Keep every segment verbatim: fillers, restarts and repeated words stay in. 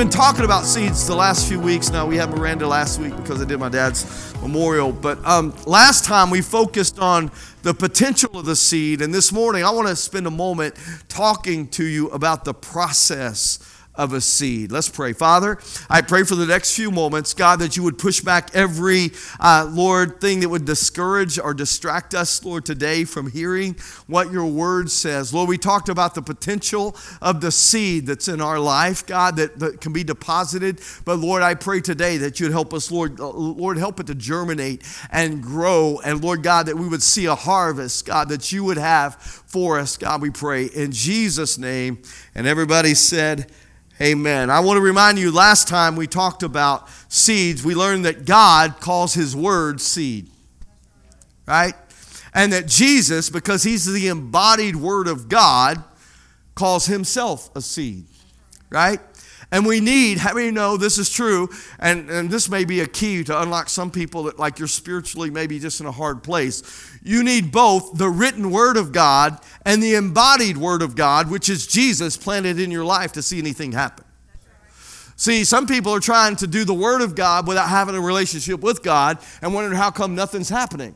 been talking about seeds the last few weeks now. We had Miranda last week because I did my dad's memorial. But um, last time we focused on the potential of the seed. And this morning I want to spend a moment talking to you about the process of a seed. Let's pray. Father, I pray for the next few moments, God, that you would push back every, uh, Lord, thing that would discourage or distract us, Lord, today from hearing what your word says. Lord, we talked about the potential of the seed that's in our life, God, that, that can be deposited. But Lord, I pray today that you'd help us, Lord, uh, Lord, help it to germinate and grow. And Lord God, that we would see a harvest, God, that you would have for us, God, we pray in Jesus' name. And everybody said, amen. I want to remind you, last time we talked about seeds, we learned that God calls his word seed, right? And that Jesus, because he's the embodied word of God, calls himself a seed, right? And we need, how many know this is true? And, and this may be a key to unlock some people that like you're spiritually maybe just in a hard place. You need both the written word of God and the embodied word of God, which is Jesus planted in your life to see anything happen. See, some people are trying to do the word of God without having a relationship with God and wondering how come nothing's happening.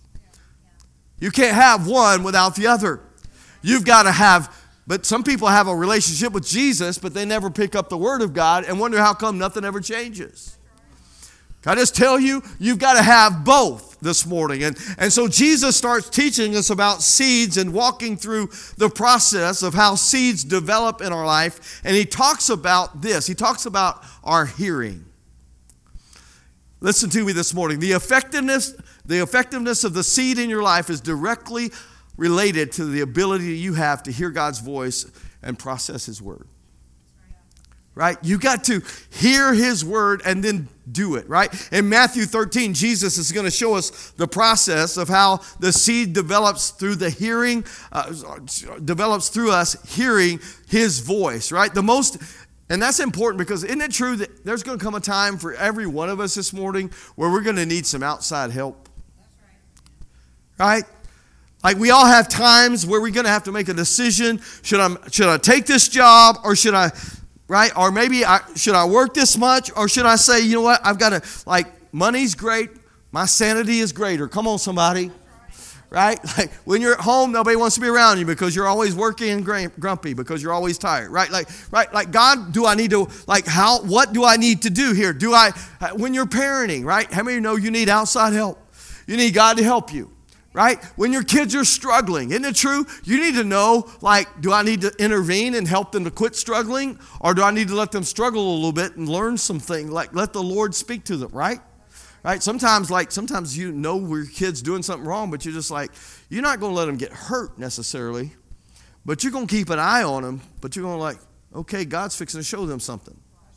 You can't have one without the other. You've got to have, but some people have a relationship with Jesus, but they never pick up the word of God and wonder how come nothing ever changes. Can I just tell you, you've got to have both this morning. And, and so Jesus starts teaching us about seeds and walking through the process of how seeds develop in our life. And he talks about this. He talks about our hearing. Listen to me this morning. The effectiveness, the effectiveness of the seed in your life is directly related to the ability you have to hear God's voice and process his word. Right? You got to hear his word and then do it, right? In Matthew thirteen, Jesus is going to show us the process of how the seed develops through the hearing, uh, develops through us hearing his voice, right? The most, and that's important because isn't it true that there's going to come a time for every one of us this morning where we're going to need some outside help? Right? Like we all have times where we're going to have to make a decision. Should I, should I take this job or should I... Right? Or maybe I, should I work this much? Or should I say, you know what? I've got to, like, money's great. My sanity is greater. Come on, somebody. Right? Like, when you're at home, nobody wants to be around you because you're always working and grumpy because you're always tired. Right? Like, right? Like, God, do I need to, like, how, what do I need to do here? Do I, when you're parenting, right? How many of you know you need outside help? You need God to help you. Right? When your kids are struggling, isn't it true? You need to know, like, do I need to intervene and help them to quit struggling? Or do I need to let them struggle a little bit and learn something? Like, let the Lord speak to them, right? Right? Sometimes, like, sometimes you know your kid's doing something wrong, but you're just like, you're not going to let them get hurt necessarily, but you're going to keep an eye on them, but you're going to like, okay, God's fixing to show them something.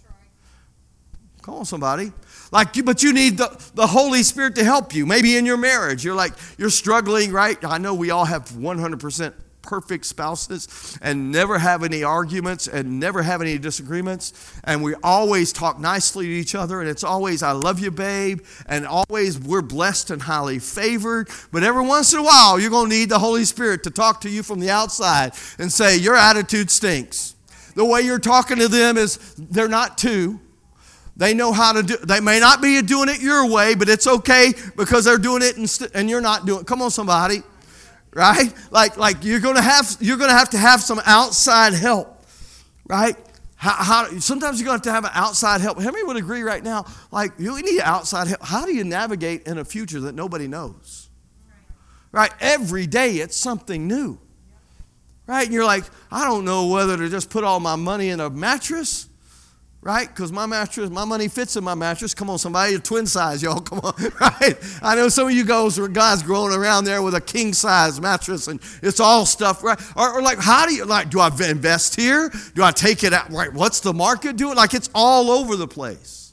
Come on, somebody. Like, but you need the, the Holy Spirit to help you. Maybe in your marriage, you're like, you're struggling, right? I know we all have one hundred percent perfect spouses and never have any arguments and never have any disagreements. And we always talk nicely to each other. And it's always, I love you, babe. And always, we're blessed and highly favored. But every once in a while, you're going to need the Holy Spirit to talk to you from the outside and say, your attitude stinks. The way you're talking to them is, they're not two. They know how to do, they may not be doing it your way, but it's okay because they're doing it and, st- and you're not doing it. Come on, somebody, right? Like, like you're going to have, you're going to have to have some outside help, right? How, how, sometimes you're going to have to have an outside help. How many would agree right now? Like, you need outside help. How do you navigate in a future that nobody knows? Right? Every day it's something new, right? And you're like, I don't know whether to just put all my money in a mattress. Right? Because my mattress, my money fits in my mattress. Come on, somebody, a twin size, y'all. Come on, right? I know some of you guys, guys growing around there with a king size mattress and it's all stuff, right? Or, or like, how do you, like, do I invest here? Do I take it out? Right? What's the market doing? Like, it's all over the place.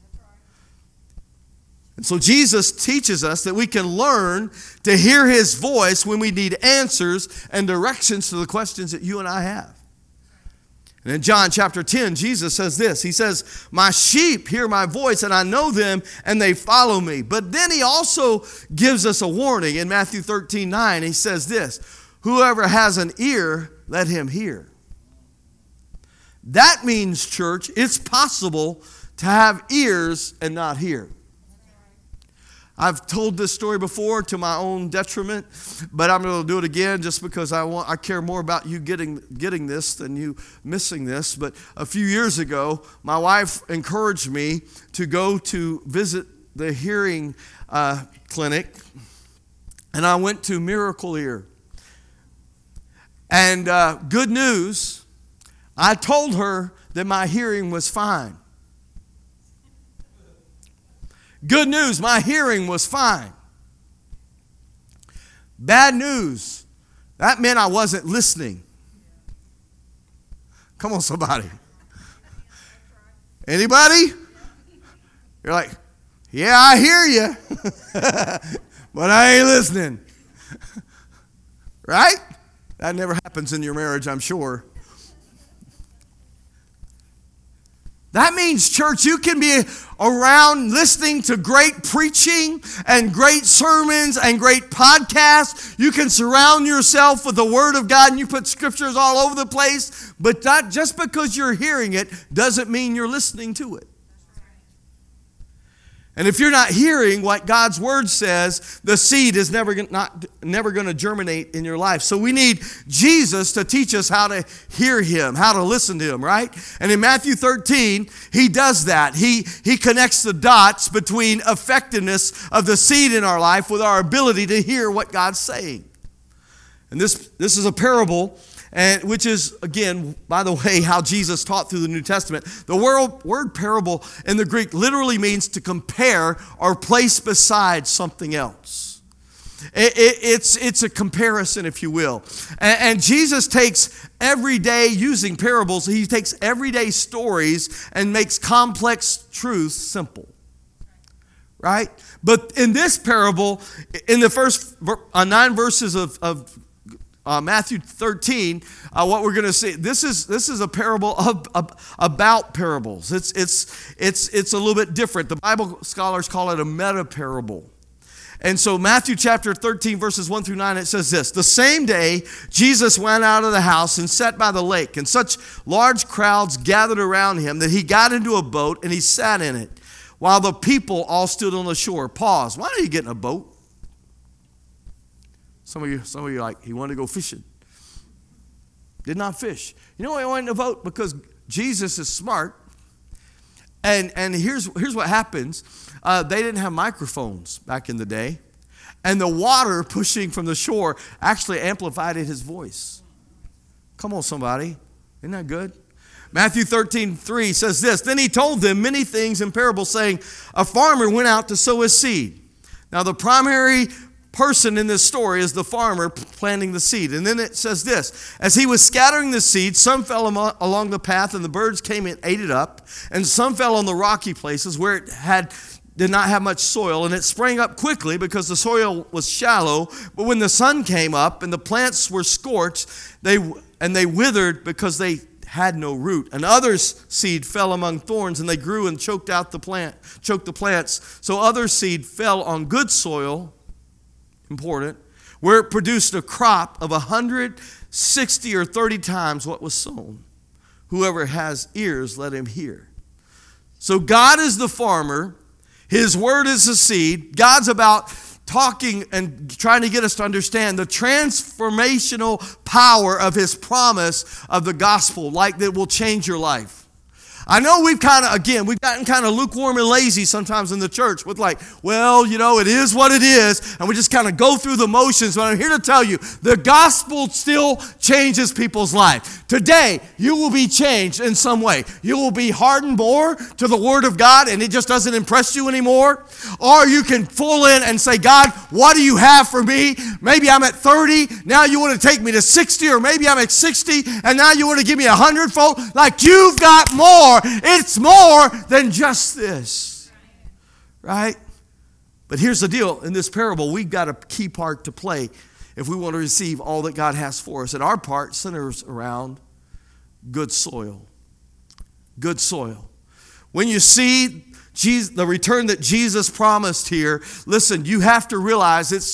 And so Jesus teaches us that we can learn to hear his voice when we need answers and directions to the questions that you and I have. And in John chapter ten, Jesus says this. He says, my sheep hear my voice and I know them and they follow me. But then he also gives us a warning in Matthew thirteen nine. He says this, whoever has an ear, let him hear. That means, church, it's possible to have ears and not hear. I've told this story before to my own detriment, but I'm going to do it again just because I want I care more about you getting getting this than you missing this. But a few years ago, my wife encouraged me to go to visit the hearing uh, clinic, and I went to Miracle Ear. And uh, good news, I told her that my hearing was fine. Good news, my hearing was fine. Bad news, that meant I wasn't listening. Come on, somebody. Anybody? You're like, yeah, I hear you, but I ain't listening. Right? That never happens in your marriage, I'm sure. That means, church, you can be around listening to great preaching and great sermons and great podcasts. You can surround yourself with the Word of God and you put scriptures all over the place. But that, just because you're hearing it doesn't mean you're listening to it. And if you're not hearing what God's Word says, the seed is never, not, never going to germinate in your life. So we need Jesus to teach us how to hear Him, how to listen to Him, right? And in Matthew thirteen, He does that. He, he connects the dots between effectiveness of the seed in our life with our ability to hear what God's saying. And this, this is a parable, and which is, again, by the way, how Jesus taught through the New Testament. The word, word parable in the Greek literally means to compare or place beside something else. It, it, it's, it's a comparison, if you will. And, and Jesus takes everyday, using parables, he takes everyday stories and makes complex truths simple. Right? But in this parable, in the first uh, nine verses of, of Uh, Matthew thirteen, uh, what we're going to see, this is this is a parable of, of, about parables. It's it's it's it's a little bit different. The Bible scholars call it a meta parable. And so Matthew chapter thirteen, verses one through nine, it says this: the same day Jesus went out of the house and sat by the lake, and such large crowds gathered around him that he got into a boat and he sat in it, while the people all stood on the shore. Pause. Why did he get in a boat? Some of you, some of you are like, he wanted to go fishing. Did not fish. You know why he wanted to vote? Because Jesus is smart. And and here's here's what happens. Uh, they didn't have microphones back in the day. And the water pushing from the shore actually amplified his voice. Come on, somebody. Isn't that good? Matthew thirteen three says this: then he told them many things in parables, saying, a farmer went out to sow his seed. Now the primary person in this story is the farmer planting the seed. And then it says this: as he was scattering the seed, some fell along the path and the birds came and ate it up, and some fell on the rocky places where it had did not have much soil, and it sprang up quickly because the soil was shallow. But when the sun came up and the plants were scorched, they and they withered because they had no root. And others' seed fell among thorns, and they grew and choked out the plant, choked the plants. So other seed fell on good soil, important, where it produced a crop of one hundred sixty or thirty times what was sown. Whoever has ears, let him hear. So God is the farmer. His word is the seed. God's about talking and trying to get us to understand the transformational power of His promise of the gospel, like that will change your life. I know we've kind of, again, we've gotten kind of lukewarm and lazy sometimes in the church with like, well, you know, it is what it is, and we just kind of go through the motions. But I'm here to tell you, the gospel still changes people's life. Today, you will be changed in some way. You will be hardened more to the Word of God, and it just doesn't impress you anymore. Or you can full in and say, God, what do you have for me? Maybe I'm at thirty, now you want to take me to sixty, or maybe I'm at sixty, and now you want to give me a hundredfold. Like, you've got more. It's more than just this, right? But here's the deal. In this parable, we've got a key part to play if we want to receive all that God has for us. And our part centers around good soil. Good soil. When you see Jesus, the return that Jesus promised here, listen, you have to realize it's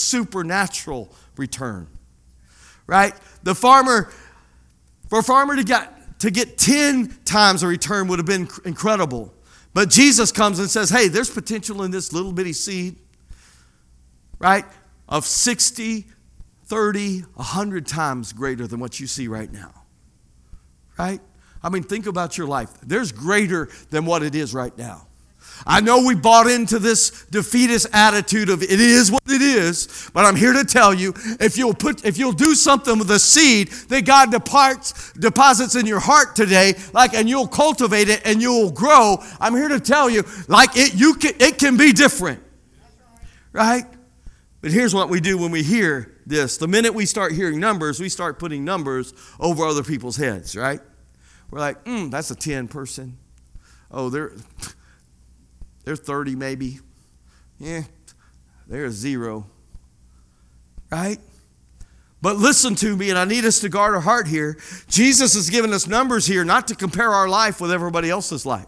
supernatural return, right? The farmer, for a farmer to get to get ten times a return would have been incredible. But Jesus comes and says, hey, there's potential in this little bitty seed, right, of sixty, thirty, one hundred times greater than what you see right now, right? I mean, think about your life. There's greater than what it is right now. I know we bought into this defeatist attitude of it is what it is, but I'm here to tell you, if you'll put, if you'll do something with the seed that God departs, deposits in your heart today, like, and you'll cultivate it and you'll grow, I'm here to tell you, like it, you can, it can be different, right? But here's what we do when we hear this. The minute we start hearing numbers, we start putting numbers over other people's heads, right? We're like, mm, that's a ten person. Oh, they're... They're thirty maybe. Yeah, they're a zero. Right? But listen to me, and I need us to guard our heart here. Jesus has given us numbers here not to compare our life with everybody else's life.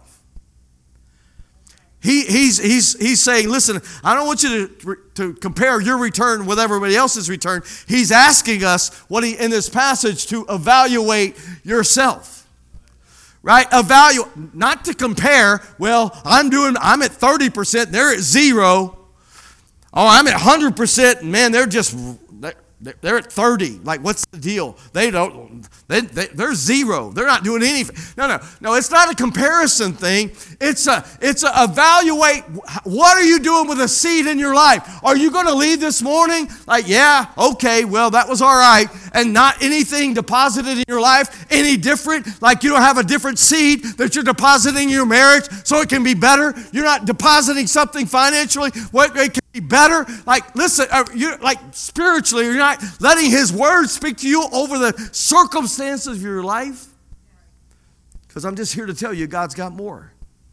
He, he's, he's, he's saying, listen, I don't want you to, to compare your return with everybody else's return. He's asking us what he, in this passage to evaluate yourself. Right? Evaluate, not to compare, well, I'm doing, I'm at thirty percent, they're at zero. Oh, I'm at one hundred percent, and man, they're just, they're at thirty. Like, what's the deal? They don't, they, they, they're zero. They're not doing anything. No, no, no, it's not a comparison thing. It's a, it's a evaluate, what are you doing with a seed in your life? Are you going to leave this morning like, yeah, okay, well, that was all right, and not anything deposited in your life any different? Like you don't have a different seed that you're depositing in your marriage so it can be better? You're not depositing something financially what it can be better? Like, listen, you like spiritually, you're not letting His Word speak to you over the circumstances of your life? Because I'm just here to tell you, God's got more.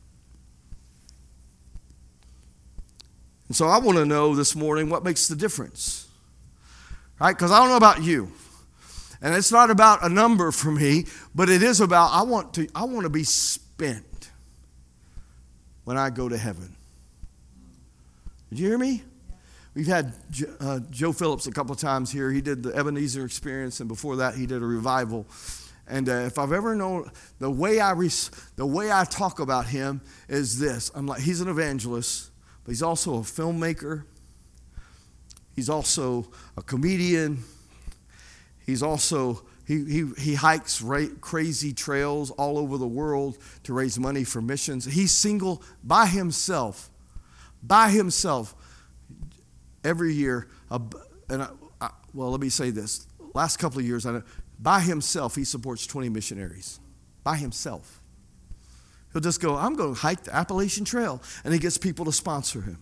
And so I want to know this morning what makes the difference. Right? Because I don't know about you. And it's not about a number for me, but it is about I want to I want to be spent when I go to heaven. Did you hear me? We've had uh, Joe Phillips a couple of times here. He did the Ebenezer Experience, and before that he did a revival. And uh, if I've ever known, the way I res- the way I talk about him is this. I'm like, he's an evangelist, but he's also a filmmaker. He's also a comedian. He's also, he he, he hikes ra- crazy trails all over the world to raise money for missions. He's single by himself, by himself. Every year, uh, and I, I, well, let me say this. Last couple of years, I know, by himself, he supports twenty missionaries. By himself. He'll just go, I'm going to hike the Appalachian Trail, and he gets people to sponsor him.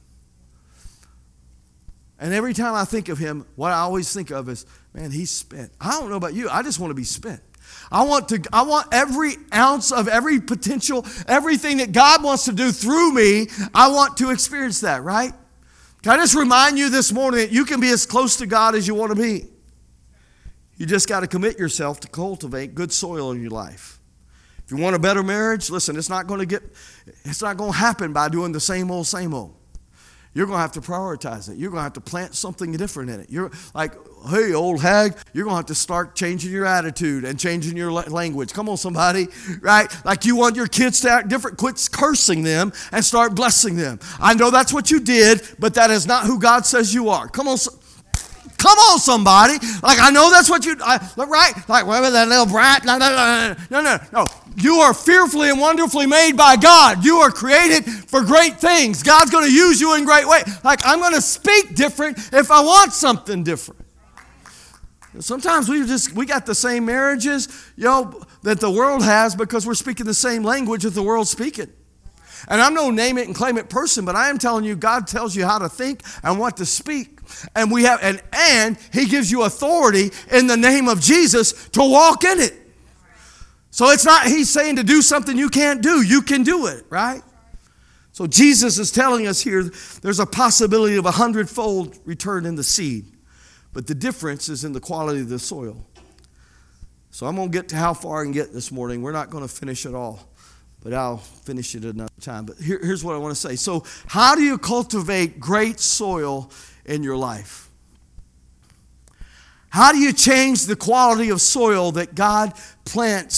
And every time I think of him, what I always think of is, man, he's spent. I don't know about you. I just want to be spent. I want to. I want every ounce of every potential, everything that God wants to do through me, I want to experience that, right? Can I just remind you this morning that you can be as close to God as you want to be. You just got to commit yourself to cultivate good soil in your life. If you want a better marriage, listen, it's not going to get, it's not going to happen by doing the same old, same old. You're going to have to prioritize it. You're going to have to plant something different in it. You're like, hey, old hag, you're going to have to start changing your attitude and changing your language. Come on, somebody, right? Like you want your kids to act different. Quit cursing them and start blessing them. I know that's what you did, but that is not who God says you are. Come on, come on, somebody. Like I know that's what you, I, right? Like, whatever that little brat. No, no, no, no, no, no. You are fearfully and wonderfully made by God. You are created for great things. God's going to use you in great ways. Like I'm going to speak different if I want something different. Sometimes we just we got the same marriages, you know, that the world has because we're speaking the same language that the world's speaking. And I'm no name it and claim it person, but I am telling you, God tells you how to think and what to speak. And we have and and He gives you authority in the name of Jesus to walk in it. So it's not He's saying to do something you can't do. You can do it, right? So Jesus is telling us here there's a possibility of a hundredfold return in the seed. But the difference is in the quality of the soil. So I'm going to get to how far I can get this morning. We're not going to finish it all, but I'll finish it another time. But here, here's what I want to say. So how do you cultivate great soil in your life? How do you change the quality of soil that God plants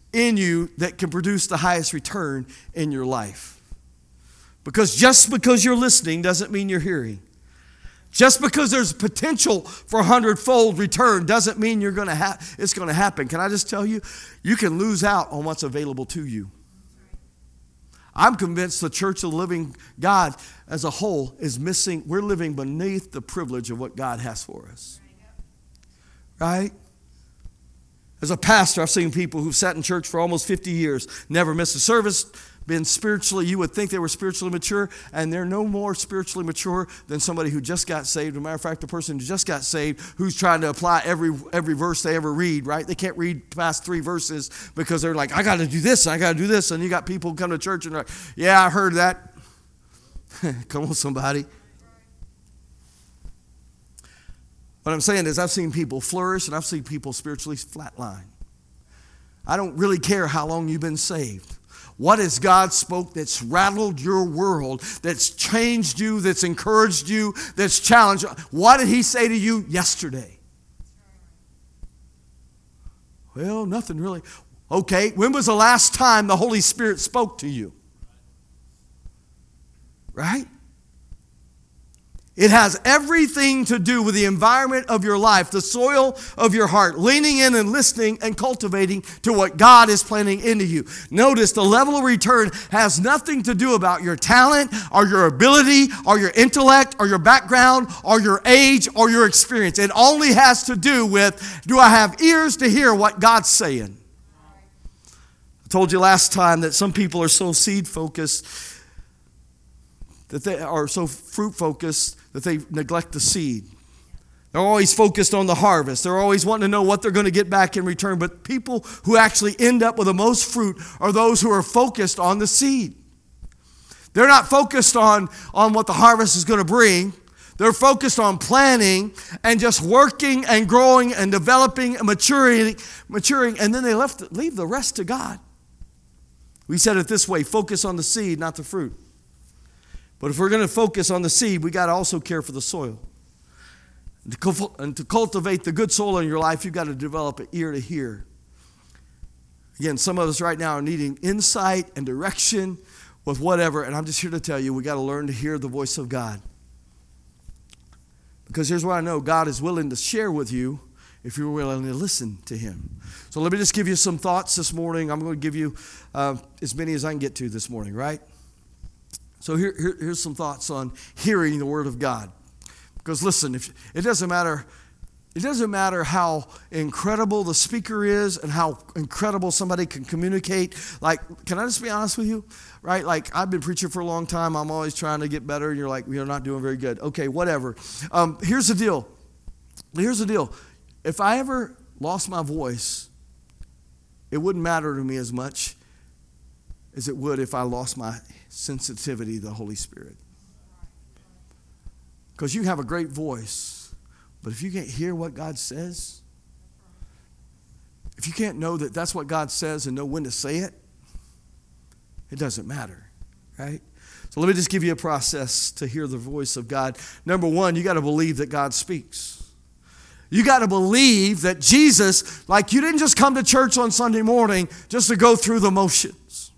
in you that can produce the highest return in your life. Because just because you're listening doesn't mean you're hearing. Just because there's potential for a hundredfold return doesn't mean you're going to ha- it's going to happen. Can I just tell you, you can lose out on what's available to you. I'm convinced the Church of the Living God as a whole is missing. We're living beneath the privilege of what God has for us. Right? As a pastor, I've seen people who've sat in church for almost fifty years, never missed a service, been spiritually, you would think they were spiritually mature, and they're no more spiritually mature than somebody who just got saved. As a matter of fact, the person who just got saved, who's trying to apply every every verse they ever read, right? They can't read past three verses because they're like, I got to do this, and I got to do this. And you got people who come to church and they're like, yeah, I heard that. Come on, somebody. What I'm saying is I've seen people flourish, and I've seen people spiritually flatline. I don't really care how long you've been saved. What has God spoke that's rattled your world, that's changed you, that's encouraged you, that's challenged you? What did he say to you yesterday? Well, nothing really. Okay, when was the last time the Holy Spirit spoke to you? Right? It has everything to do with the environment of your life, the soil of your heart, leaning in and listening and cultivating to what God is planting into you. Notice the level of return has nothing to do about your talent or your ability or your intellect or your background or your age or your experience. It only has to do with, do I have ears to hear what God's saying? I told you last time that some people are so seed focused, that they are so fruit focused that they neglect the seed. They're always focused on the harvest. They're always wanting to know what they're going to get back in return. But people who actually end up with the most fruit are those who are focused on the seed. They're not focused on, on what the harvest is going to bring. They're focused on planning and just working and growing and developing and maturing, maturing, and then they left, leave the rest to God. We said it this way, focus on the seed, not the fruit. But if we're going to focus on the seed, we got to also care for the soil. And to cultivate the good soil in your life, you've got to develop an ear to hear. Again, some of us right now are needing insight and direction with whatever, and I'm just here to tell you, we got to learn to hear the voice of God. Because here's what I know, God is willing to share with you if you're willing to listen to him. So let me just give you some thoughts this morning. I'm going to give you uh, as many as I can get to this morning, right? So here, here, here's some thoughts on hearing the word of God. Because listen, if it doesn't matter, it doesn't matter how incredible the speaker is and how incredible somebody can communicate. Like, can I just be honest with you? Right? Like, I've been preaching for a long time. I'm always trying to get better. And you're like, you're not doing very good. Okay, whatever. Um, here's the deal. Here's the deal. If I ever lost my voice, it wouldn't matter to me as much as it would if I lost my sensitivity to the Holy Spirit. Because you have a great voice, but if you can't hear what God says, if you can't know that that's what God says and know when to say it, it doesn't matter, right? So let me just give you a process to hear the voice of God. Number one, you got to believe that God speaks. You got to believe that Jesus, like you didn't just come to church on Sunday morning just to go through the motions.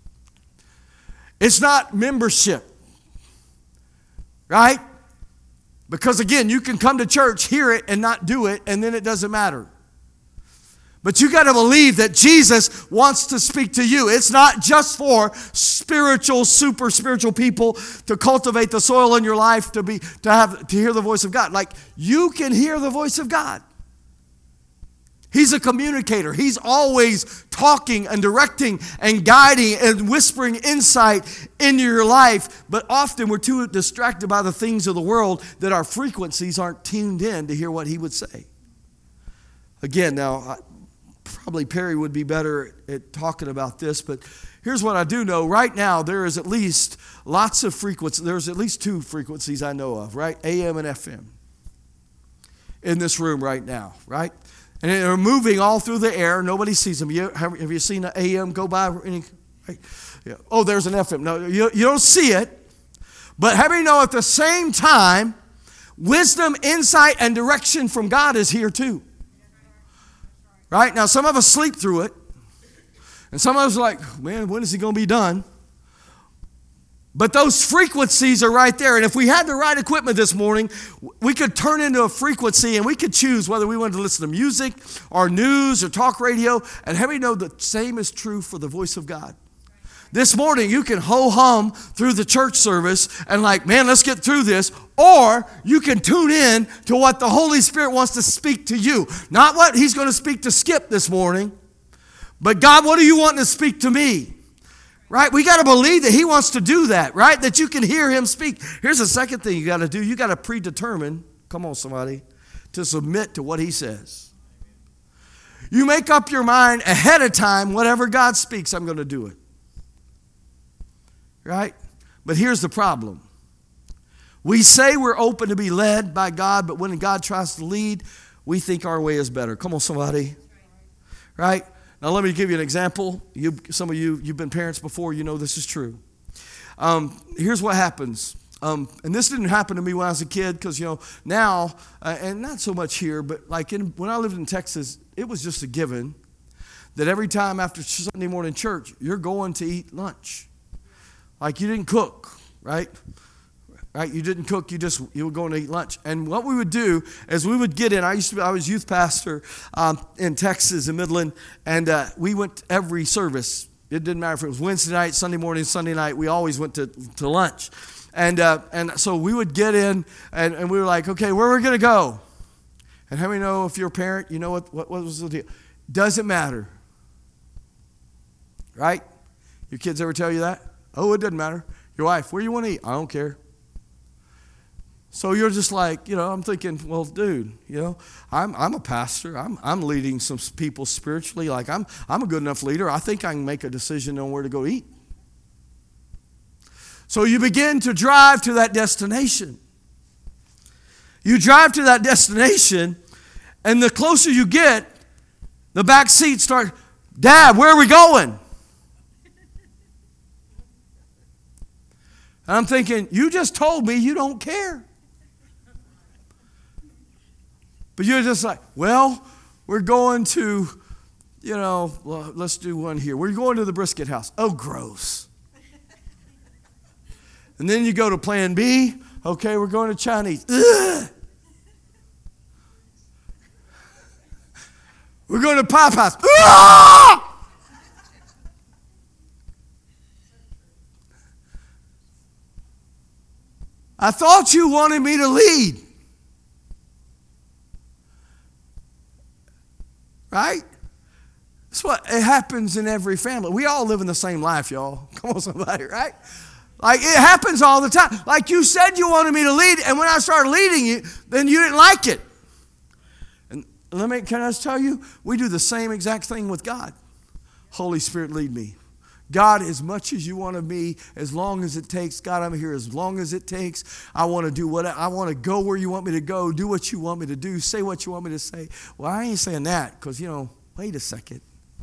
It's not membership, right? Because again, you can come to church, hear it, and not do it, and then it doesn't matter. But you got to believe that Jesus wants to speak to you. It's not just for spiritual, super spiritual people to cultivate the soil in your life to be to have to hear the voice of God. Like you can hear the voice of God. He's a communicator. He's always talking and directing and guiding and whispering insight into your life. But often we're too distracted by the things of the world that our frequencies aren't tuned in to hear what he would say. Again, now, probably Perry would be better at talking about this, but here's what I do know. Right now, there is at least lots of frequencies. There's at least two frequencies I know of, right? A M and F M in this room right now, right? And they're moving all through the air. Nobody sees them. You, have, have you seen an A M go by? Any, right? Yeah. Oh, there's an F M. No, you, you don't see it. But how many know at the same time, wisdom, insight, and direction from God is here too? Right? Now, some of us sleep through it. And some of us are like, man, when is he going to be done? But those frequencies are right there. And if we had the right equipment this morning, we could turn into a frequency and we could choose whether we wanted to listen to music or news or talk radio. And how many know the same is true for the voice of God? This morning, you can ho-hum through the church service and like, man, let's get through this. Or you can tune in to what the Holy Spirit wants to speak to you. Not what he's going to speak to Skip this morning, but God, what do you want to speak to me? Right? We got to believe that he wants to do that, right? That you can hear him speak. Here's the second thing you got to do. You got to predetermine, come on somebody, to submit to what he says. You make up your mind ahead of time, whatever God speaks, I'm going to do it. Right? But here's the problem. We say we're open to be led by God, but when God tries to lead, we think our way is better. Come on somebody. Right? Now, let me give you an example. You, some of you, you've been parents before, you know this is true. Um, here's what happens. Um, and this didn't happen to me when I was a kid because, you know, now, uh, and not so much here, but like in, when I lived in Texas, it was just a given that every time after Sunday morning church, you're going to eat lunch. Like you didn't cook, right? Right? You didn't cook, you just, you were going to eat lunch. And what we would do is we would get in, I used to be, I was youth pastor um, in Texas, in Midland, and uh, we went every service. It didn't matter if it was Wednesday night, Sunday morning, Sunday night, we always went to, to lunch. And uh, and so we would get in, and, and we were like, okay, where are we going to go? And how many know if you're a parent, you know what, what, what was the deal? Doesn't matter. Right? Your kids ever tell you that? Oh, it doesn't matter. Your wife, where do you want to eat? I don't care. So you're just like, you know, I'm thinking, well, dude, you know, I'm I'm a pastor. I'm I'm leading some people spiritually. Like I'm I'm a good enough leader. I think I can make a decision on where to go eat. So you begin to drive to that destination. You drive to that destination, and the closer you get, the back seats start, Dad, where are we going? And I'm thinking, you just told me you don't care. But you're just like, well, we're going to, you know, well, let's do one here. We're going to the brisket house. Oh, gross. And then you go to plan B. Okay, we're going to Chinese. Ugh. We're going to Popeyes. Ugh! I thought you wanted me to lead. Right? That's what it happens in every family. We all live in the same life, y'all. Come on, somebody, right? Like it happens all the time. Like you said you wanted me to lead, and when I started leading you, then you didn't like it. And let me, can I just tell you, we do the same exact thing with God. Holy Spirit, lead me. God, as much as you want of me, as long as it takes, God, I'm here as long as it takes. I want to do what I, I want to go where you want me to go, do what you want me to do, say what you want me to say. Well, I ain't saying that because, you know, wait a second.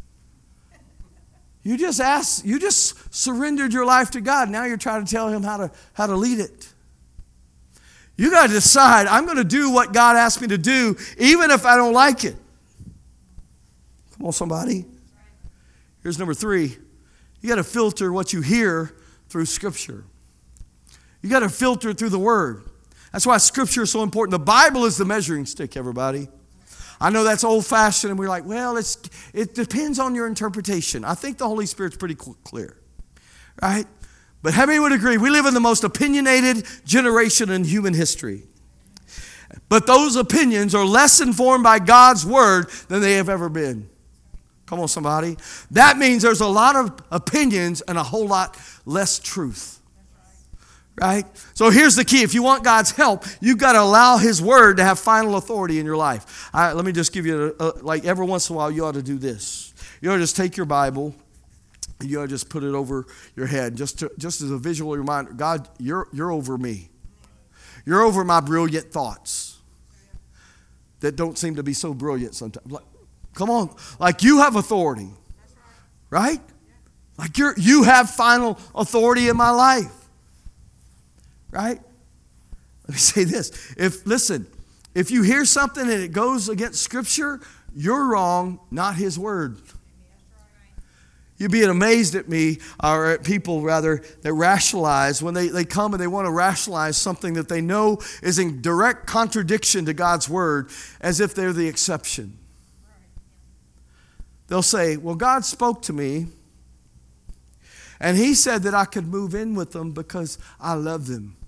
You just asked, you just surrendered your life to God. Now you're trying to tell him how to how to lead it. You got to decide, I'm going to do what God asked me to do, even if I don't like it. Come on, somebody. Here's number three. You got to filter what you hear through Scripture. You got to filter through the Word. That's why Scripture is so important. The Bible is the measuring stick, everybody. I know that's old-fashioned, and we're like, well, it's it depends on your interpretation. I think the Holy Spirit's pretty clear, right? But how many would agree? We live in the most opinionated generation in human history. But those opinions are less informed by God's Word than they have ever been. Come on, somebody. That means there's a lot of opinions and a whole lot less truth. Right? So here's the key. If you want God's help, you've got to allow His Word to have final authority in your life. All right, let me just give you, a, a, like every once in a while, you ought to do this. You ought to just take your Bible, and you ought to just put it over your head, just to, just as a visual reminder. God, you're you're over me. You're over my brilliant thoughts that don't seem to be so brilliant sometimes. Like, come on, like you have authority, right? Like you're you have final authority in my life. Right? Let me say this. If listen, if you hear something and it goes against Scripture, you're wrong, not His Word. You'd be amazed at me, or at people rather, that rationalize when they, they come and they want to rationalize something that they know is in direct contradiction to God's word, as if they're the exception. They'll say, well, God spoke to me, and He said that I could move in with them because I love them.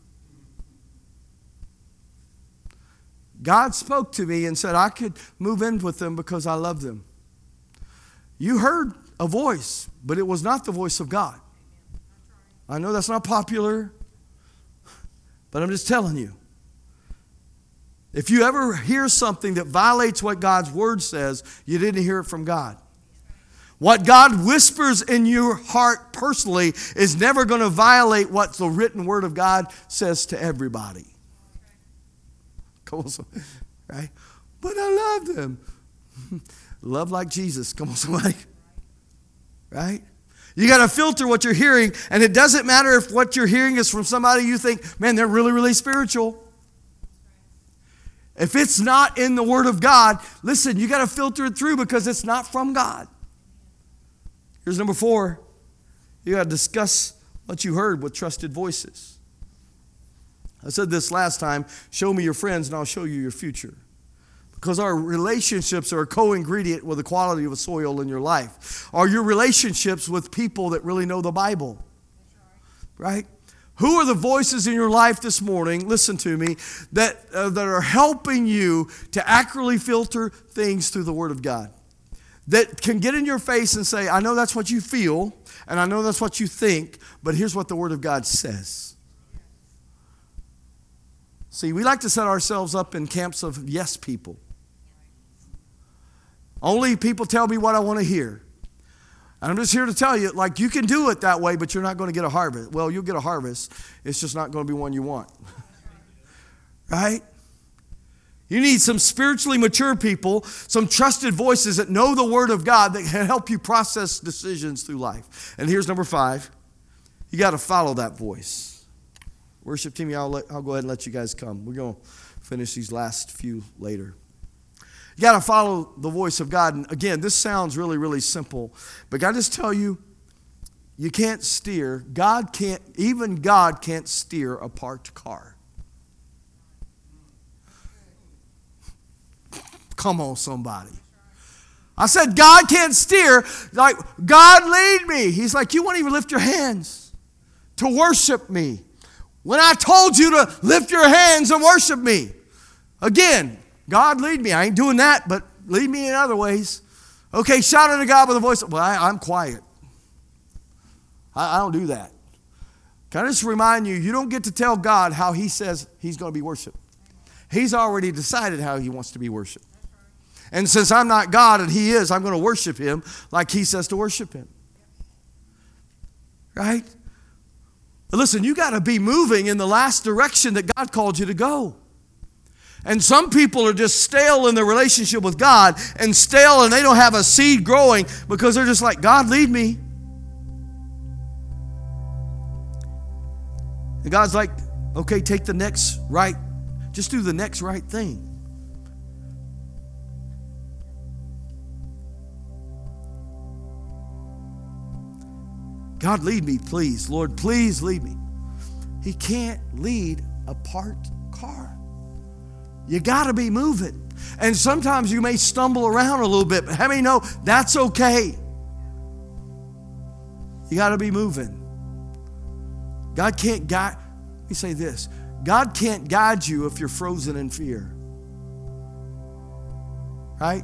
God spoke to me and said I could move in with them because I love them. You heard a voice, but it was not the voice of God. I know that's not popular, but I'm just telling you. If you ever hear something that violates what God's word says, you didn't hear it from God. What God whispers in your heart personally is never going to violate what the written word of God says to everybody. Come on, right? But I love them. Love like Jesus. Come on, somebody. Right? You got to filter what you're hearing, and it doesn't matter if what you're hearing is from somebody you think, man, they're really, really spiritual. If it's not in the Word of God, listen, you got to filter it through because it's not from God. Here's number four. You got to discuss what you heard with trusted voices. I said this last time, show me your friends and I'll show you your future. Because our relationships are a co-ingredient with the quality of a soil in your life. Are your relationships with people that really know the Bible? Right? Who are the voices in your life this morning, listen to me, that, uh, that are helping you to accurately filter things through the Word of God? That can get in your face and say, I know that's what you feel, and I know that's what you think, but here's what the Word of God says. See, we like to set ourselves up in camps of yes people. Only people tell me what I want to hear. And I'm just here to tell you, like, you can do it that way, but you're not going to get a harvest. Well, you'll get a harvest. It's just not going to be one you want. Right? You need some spiritually mature people, some trusted voices that know the Word of God that can help you process decisions through life. And here's number five. You got to follow that voice. Worship team, I'll, let, I'll go ahead and let you guys come. We're going to finish these last few later. You got to follow the voice of God. And again, this sounds really, really simple. But can I just tell you, you can't steer. God can't, even God can't steer a parked car. Come on, somebody. I said, God can't steer. Like, God lead me. He's like, you won't even lift your hands to worship me when I told you to lift your hands and worship me. Again, God lead me. I ain't doing that, but lead me in other ways. Okay, shout unto God with a voice. Well, I, I'm quiet. I, I don't do that. Can I just remind you, you don't get to tell God how He says He's going to be worshiped. He's already decided how He wants to be worshiped. And since I'm not God and He is, I'm going to worship Him like He says to worship Him. Right? But listen, you got to be moving in the last direction that God called you to go. And some people are just stale in their relationship with God and stale, and they don't have a seed growing because they're just like, God, lead me. And God's like, okay, take the next right, just do the next right thing. God, lead me, please. Lord, please lead me. He can't lead a parked car. You got to be moving. And sometimes you may stumble around a little bit, but how many know that's okay? You got to be moving. God can't guide. Let me say this. God can't guide you if you're frozen in fear. Right?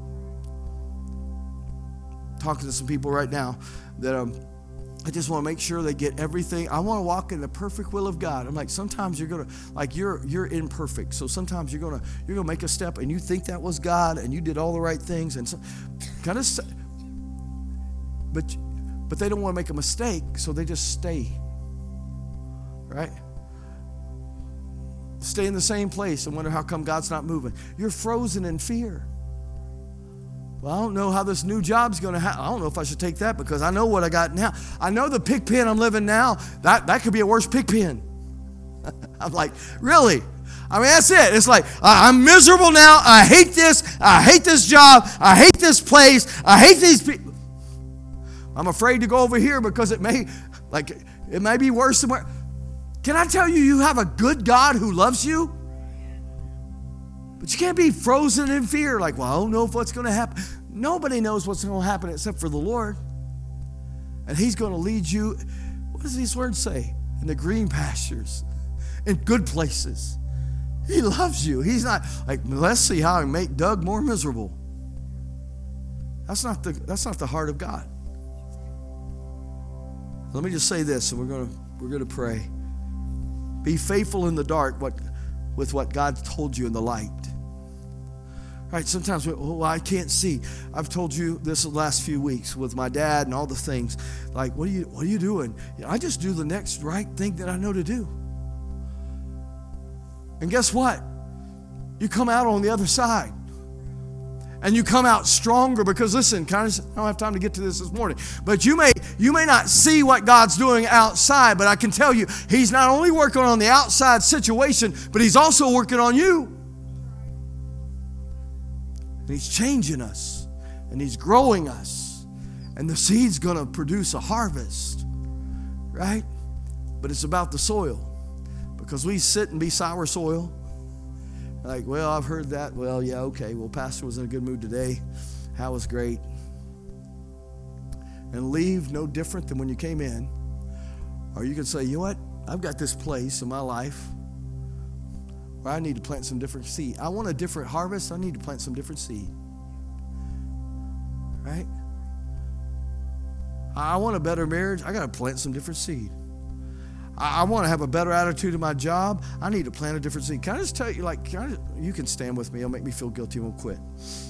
Talking to some people right now that um, I just want to make sure they get everything. I want to walk in the perfect will of God. I'm like, sometimes you're gonna, like you're you're imperfect. So sometimes you're gonna you're gonna make a step and you think that was God and you did all the right things and so, kind of, but but they don't want to make a mistake, so they just stay. Right? Stay in the same place and wonder how come God's not moving. You're frozen in fear. Well, I don't know how this new job's going to happen. I don't know if I should take that because I know what I got now. I know the pig pen I'm living now, that, that could be a worse pig pen. I'm like, really? I mean, that's it. It's like, I'm miserable now. I hate this. I hate this job. I hate this place. I hate these people. I'm afraid to go over here because it may, like, it may be worse than where. Can I tell you, you have a good God who loves you? But you can't be frozen in fear, like, well, I don't know if what's going to happen. Nobody knows what's going to happen except for the Lord. And He's going to lead you, what does these words say? In the green pastures, in good places. He loves you. He's not like, let's see how I make Doug more miserable. That's not the, that's not the heart of God. Let me just say this, and we're going to, we're going to pray. Be faithful in the dark what, with what God told you in the light. All right, sometimes, we, oh, I can't see. I've told you this the last few weeks with my dad and all the things. Like, what are you, what are you doing? You know, I just do the next right thing that I know to do. And guess what? You come out on the other side. And you come out stronger because, listen, kind of, I don't have time to get to this this morning, but you may you may not see what God's doing outside, but I can tell you, He's not only working on the outside situation, but He's also working on you. And He's changing us, and He's growing us, and the seed's going to produce a harvest, right? But it's about the soil, because we sit and be sour soil. Like, well, I've heard that. Well, yeah, okay. Well, Pastor was in a good mood today. That was great. And leave no different than when you came in. Or you can say, you know what? I've got this place in my life where I need to plant some different seed. I want a different harvest. I need to plant some different seed. Right? I want a better marriage. I got to plant some different seed. I want to have a better attitude in my job. I need to plant a different seed. Can I just tell you, like, can I just, you can stand with me. It'll make me feel guilty. Won't quit.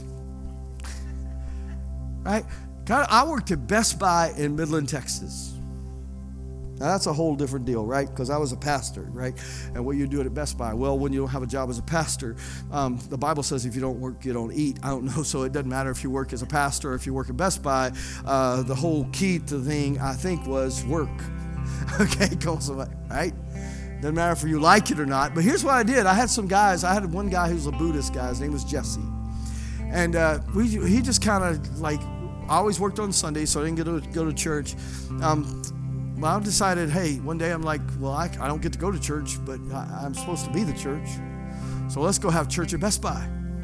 Right? I, I worked at Best Buy in Midland, Texas. Now, that's a whole different deal, right? Because I was a pastor, right? And what you do at Best Buy? Well, when you don't have a job as a pastor, um, the Bible says if you don't work, you don't eat. I don't know, so it doesn't matter if you work as a pastor or if you work at Best Buy. Uh, the whole key to the thing, I think, was work. Okay, come somebody, right? Doesn't matter if you like it or not. But here's what I did. I had some guys. I had one guy who was a Buddhist guy. His name was Jesse. And uh, we, he just kind of like, I always worked on Sundays, so I didn't get to go to church. Um, well, I decided, hey, one day I'm like, well, I, I don't get to go to church, but I, I'm supposed to be the church. So let's go have church at Best Buy.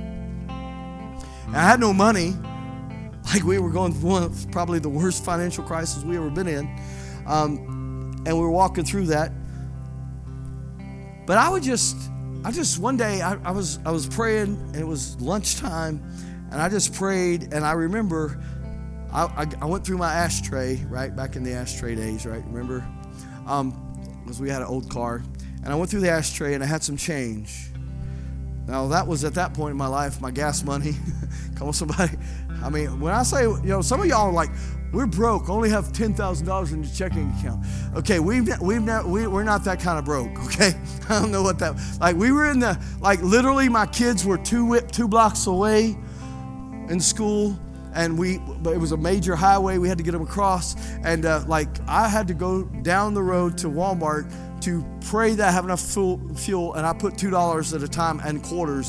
And I had no money. Like, we were going through one of probably the worst financial crisis we ever been in. Um, And we were walking through that. But I would just, I just, one day I, I was I was praying, and it was lunchtime, and I just prayed, and I remember I, I, I went through my ashtray, right, back in the ashtray days, right, remember? Um, because we had an old car. And I went through the ashtray, and I had some change. Now, that was at that point in my life, my gas money. Come on, somebody. I mean, when I say, you know, some of y'all are like, we're broke, only have ten thousand dollars in your checking account. Okay, we've, we've not, we, we're not that kind of broke, okay? I don't know what that, like we were in the, like literally my kids were two, two blocks away in school, and we, but it was a major highway, we had to get them across, and uh, like I had to go down the road to Walmart to pray that I have enough fuel, fuel and I put two dollars at a time and quarters.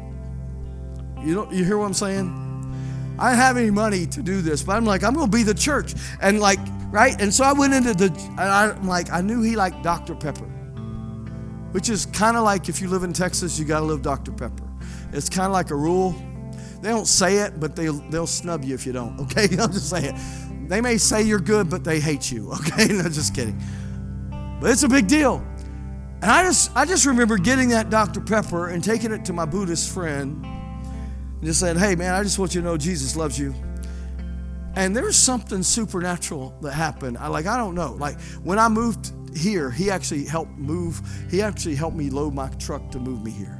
You know, you hear what I'm saying? I didn't have any money to do this, but I'm like, I'm going to be the church. And like, right? And so I went into the, and I'm like, I knew he liked Doctor Pepper, which is kind of like if you live in Texas, you got to live Doctor Pepper. It's kind of like a rule. They don't say it, but they'll, they'll snub you if you don't, okay? I'm just saying. They may say you're good, but they hate you, okay? No, just kidding. But it's a big deal. And I just, I just remember getting that Doctor Pepper and taking it to my Buddhist friend, and just saying, hey, man, I just want you to know Jesus loves you. And there's something supernatural that happened. I like, I don't know. Like, when I moved here, he actually helped move. He actually helped me load my truck to move me here.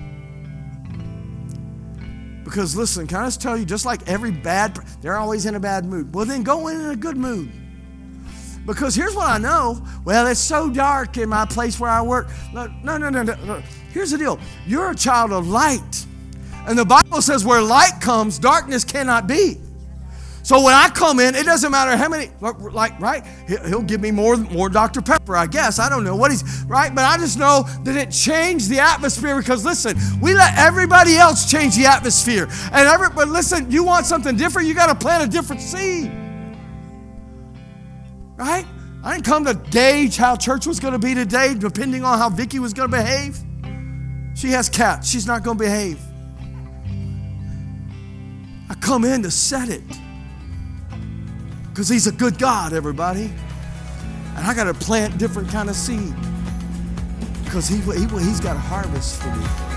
Because, listen, can I just tell you, just like every bad, they're always in a bad mood. Well, then go in in a good mood. Because here's what I know. Well, it's so dark in my place where I work. No, no, no, no, no. Here's the deal. You're a child of light. And the Bible says where light comes, darkness cannot be. So when I come in, it doesn't matter how many, like, right? He'll give me more, more Doctor Pepper, I guess. I don't know what he's, right? But I just know that it changed the atmosphere because, listen, we let everybody else change the atmosphere. And every, but listen, you want something different, you got to plant a different seed. Right? I didn't come to gauge how church was going to be today depending on how Vicky was going to behave. She has cats. She's not going to behave. I come in to set it because he's a good God, everybody. And I got to plant different kind of seed because he, he, he's got a harvest for me.